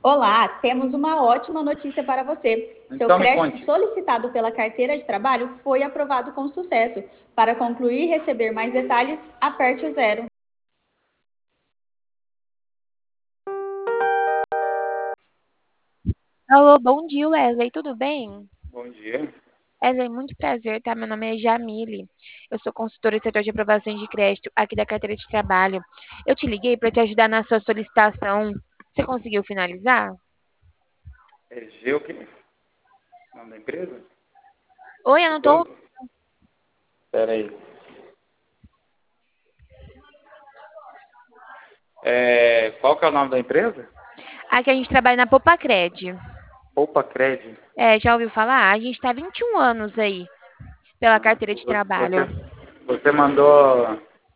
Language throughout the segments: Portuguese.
Olá, temos uma ótima notícia para você. Seu Então me crédito conte. solicitado pela carteira de trabalho foi aprovado com sucesso. Para concluir e receber mais detalhes, aperte o zero. Alô, bom dia, Wesley, tudo bem? Bom dia. Wesley, muito prazer, tá? Meu nome é Jamile. Eu sou consultora do setor de aprovações de crédito aqui da carteira de trabalho. Eu te liguei para te ajudar na sua solicitação. Você conseguiu finalizar? É G o quê? Nome da empresa? Oi, eu Do não tô. banco? Espera aí. Qual que é o nome da empresa? Aqui a gente trabalha na Popacred. Poupa Cred. Já ouviu falar? A gente tá há 21 anos aí pela carteira de Você, trabalho. você mandou,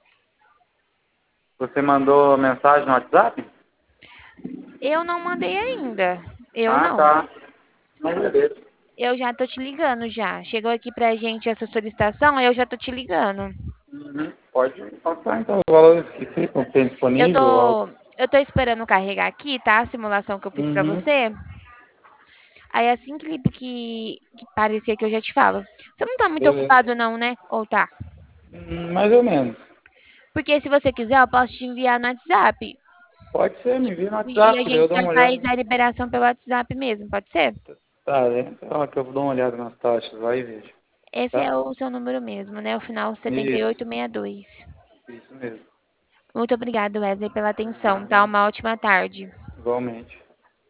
você mandou mensagem no WhatsApp? Eu não mandei ainda. Eu Ah, não. tá. Não, beleza. Eu já tô te ligando já. Chegou aqui pra gente essa solicitação, eu já tô te ligando. Uhum. Pode passar então os valores que ficam, tem Eu disponível. tô, eu tô esperando carregar aqui, tá? A simulação que eu fiz pra Uhum. você. Aí assim que parecer que eu já te falo. Você não tá muito Beleza. ocupado não, né? Ou tá? Mais ou menos. Porque se você quiser, eu posso te enviar no WhatsApp. Pode ser, me envia no E a WhatsApp, daí eu gente dou já uma olhada. faz a liberação pelo WhatsApp mesmo, pode ser? Tá, então que eu dou uma olhada nas taxas lá e vejo. Esse Tá? é o seu número mesmo, né? O final Isso, 7862. isso mesmo. Muito obrigada, Wesley, pela atenção, tá? Nada. Uma ótima tarde. Igualmente.